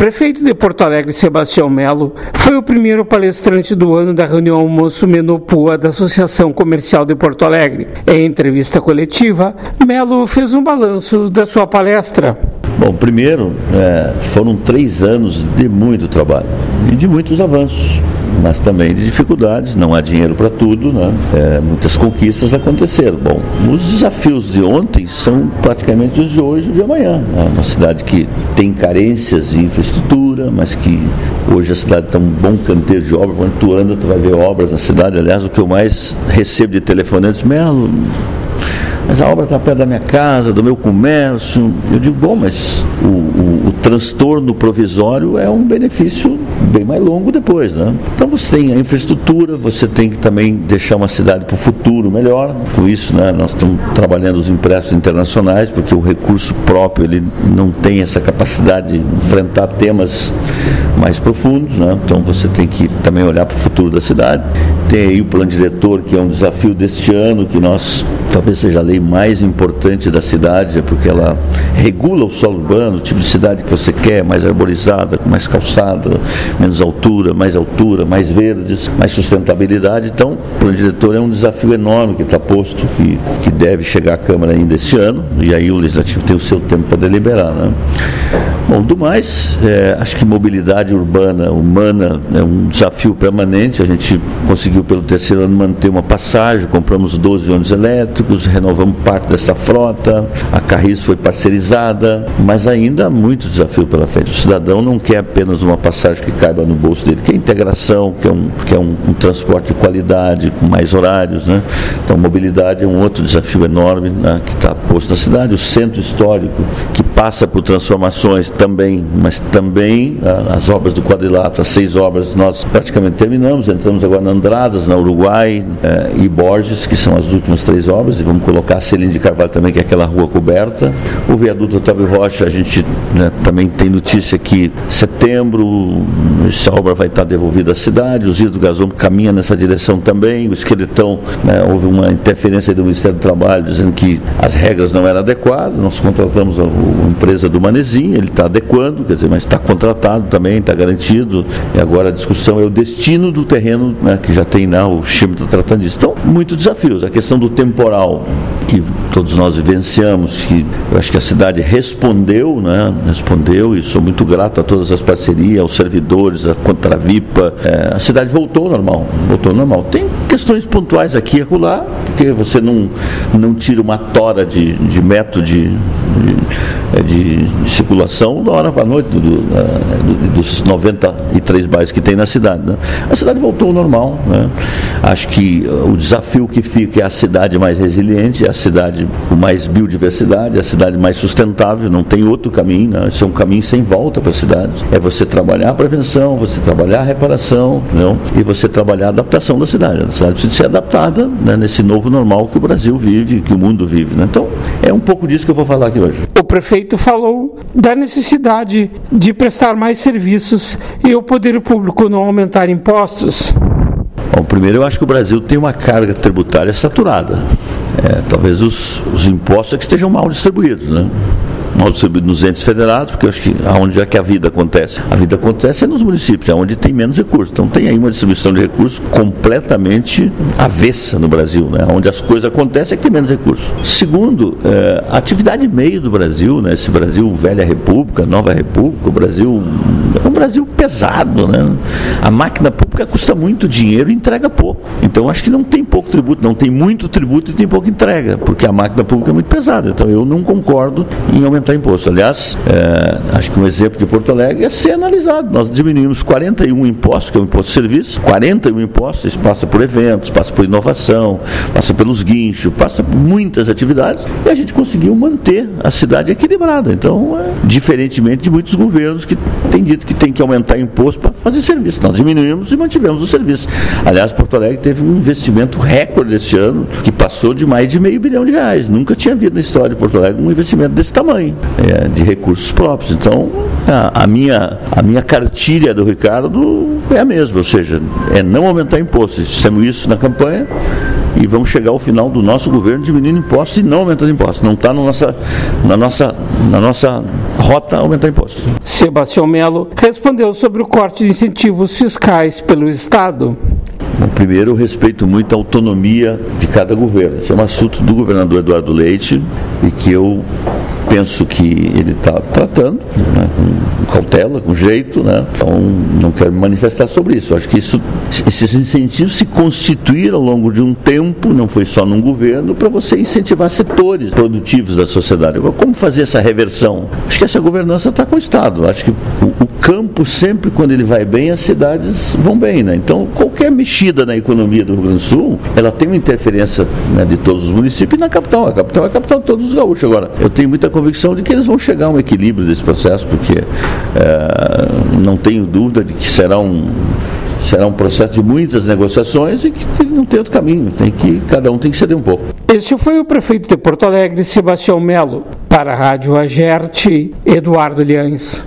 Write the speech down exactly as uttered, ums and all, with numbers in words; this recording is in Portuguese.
prefeito de Porto Alegre, Sebastião Melo, foi o primeiro palestrante do ano da reunião Almoço Menopua da Associação Comercial de Porto Alegre. Em entrevista coletiva, Melo fez um balanço da sua palestra. Bom, primeiro, é, foram três anos de muito trabalho e de muitos avanços, mas também de dificuldades. Não há dinheiro para tudo, né? É, muitas conquistas aconteceram. Bom, os desafios de ontem são praticamente os de hoje e de amanhã. É uma cidade que tem carências de infraestrutura, mas que hoje a cidade está um bom canteiro de obra. Quando tu anda, tu vai ver obras na cidade. Aliás, o que eu mais recebo de telefonetes, Melo, mas a obra está perto da minha casa, do meu comércio. Eu digo, bom, mas o, o, o transtorno provisório é um benefício bem mais longo depois, né? Então você tem a infraestrutura, você tem que também deixar uma cidade para o futuro melhor. Com isso, né, nós estamos trabalhando os empréstimos internacionais, porque o recurso próprio ele não tem essa capacidade de enfrentar temas mais profundos, né? Então você tem que também olhar para o futuro da cidade. Tem aí o plano diretor, que é um desafio deste ano, que nós, talvez seja a lei mais importante da cidade, porque ela regula o solo urbano, o tipo de cidade que você quer, mais arborizada, com mais calçada, menos altura, mais altura, mais verdes, mais sustentabilidade. Então, o plano diretor é um desafio enorme que está posto, que, que deve chegar à Câmara ainda este ano, e aí o Legislativo tem o seu tempo para deliberar, né? Bom, do mais, é, acho que mobilidade urbana, humana, é um desafio permanente. A gente conseguiu pelo terceiro ano manter uma passagem, compramos doze ônibus elétricos, renovamos parte dessa frota, a Carris foi parcerizada, mas ainda há muito desafio pela frente. O cidadão não quer apenas uma passagem que caiba no bolso dele, quer integração, quer um, quer um, um transporte de qualidade, com mais horários, né? Então, mobilidade é um outro desafio enorme, né, que está posto na cidade. O centro histórico, que passa por transformações também, mas também ah, as obras do quadrilátero, as seis obras nós praticamente terminamos, entramos agora na Andradas, na Uruguai eh, e Borges, que são as últimas três obras, e vamos colocar a Celina de Carvalho também, que é aquela rua coberta. O viaduto Otávio Rocha, a gente, né, também tem notícia que em setembro essa obra vai estar devolvida à cidade. O Zio do Gasômetro caminha nessa direção também. O Esqueletão, né, houve uma interferência do Ministério do Trabalho dizendo que as regras não eram adequadas. Nós contratamos a, a empresa do Manezinho, ele está adequando, quer dizer, mas está contratado também, está garantido, e agora a discussão é o destino do terreno, né, que já tem, né, o Chime está tratando disso. Então, muitos desafios. A questão do temporal, que todos nós vivenciamos, que eu acho que a cidade respondeu, né, respondeu, e sou muito grato a todas as parcerias, aos servidores, a Contravipa, é, a cidade voltou ao normal, voltou ao normal. Tem questões pontuais aqui e acolá, porque você não, não tira uma tora de, de método de, de, de circulação da hora para a noite, do, do, dos noventa e três bairros que tem na cidade, né? A cidade voltou ao normal, né? Acho que o desafio que fica é a cidade mais resiliente, é a cidade com mais biodiversidade, é a cidade mais sustentável, não tem outro caminho, né? Esse é um caminho sem volta para a cidade. É você trabalhar a prevenção, você trabalhar a reparação, não? E você trabalhar a adaptação da cidade. A cidade precisa ser adaptada, né, nesse novo normal que o Brasil vive, que o mundo vive, né? Então, é um pouco disso que eu vou falar aqui hoje. O prefeito falou da necessidade de prestar mais serviços e o poder público não aumentar impostos. Bom, primeiro eu acho que o Brasil tem uma carga tributária saturada. É, talvez os, os impostos é que estejam mal distribuídos, né? Mal distribuídos nos entes federados, porque eu acho que aonde é que a vida acontece? A vida acontece é nos municípios, é onde tem menos recursos. Então tem aí uma distribuição de recursos completamente avessa no Brasil, né? Onde as coisas acontecem é que tem menos recursos. Segundo, é, a atividade meio do Brasil, né? Esse Brasil velha república, nova república, o Brasil é um Brasil pesado, né? A máquina pública custa muito dinheiro e entrega pouco. Então acho que não tem pouco tributo, não tem muito tributo e tem pouca entrega, porque a máquina pública é muito pesada. Então eu não concordo em aumentar imposto. Aliás, é, acho que um exemplo de Porto Alegre é ser analisado. Nós diminuímos quarenta e um impostos, que é o imposto de serviço, quarenta e um impostos, isso passa por eventos, passa por inovação, passa pelos guinchos, passa por muitas atividades, e a gente conseguiu manter a cidade equilibrada. Então, é, diferentemente de muitos governos que têm dito que tem que aumentar imposto para fazer serviço. Nós diminuímos e mantivemos o serviço. Aliás, Porto Alegre teve um investimento recorde esse ano, que passou de mais de meio bilhão de reais. Nunca tinha havido na história de Porto Alegre um investimento desse tamanho. É, de recursos próprios. Então, a, a, minha, a minha cartilha do Ricardo é a mesma, ou seja, é não aumentar impostos. Fizemos isso na campanha e vamos chegar ao final do nosso governo diminuindo impostos e não aumentando impostos. Não está na nossa, na, nossa, na nossa rota aumentar impostos. Sebastião Melo respondeu sobre o corte de incentivos fiscais pelo Estado. Bom, primeiro, eu respeito muito a autonomia de cada governo. Esse é um assunto do governador Eduardo Leite e que eu penso que ele está tratando, né, com cautela, com jeito, né? Então não quero me manifestar sobre isso. Eu acho que isso, esses incentivos se constituíram ao longo de um tempo, não foi só num governo, para você incentivar setores produtivos da sociedade. Agora, como fazer essa reversão? Acho que essa governança está com o Estado. Acho que o, o campo sempre, quando ele vai bem, as cidades vão bem, né? Então qualquer mexida na economia do Rio Grande do Sul, ela tem uma interferência, né, de todos os municípios e na capital. A capital é a capital de todos os gaúchos. Agora, eu tenho muita convicção de que eles vão chegar a um equilíbrio desse processo, porque é, não tenho dúvida de que será um, será um processo de muitas negociações e que não tem outro caminho, tem que, cada um tem que ceder um pouco. Este foi o prefeito de Porto Alegre, Sebastião Melo. Para a Rádio Agerte, Eduardo Liães.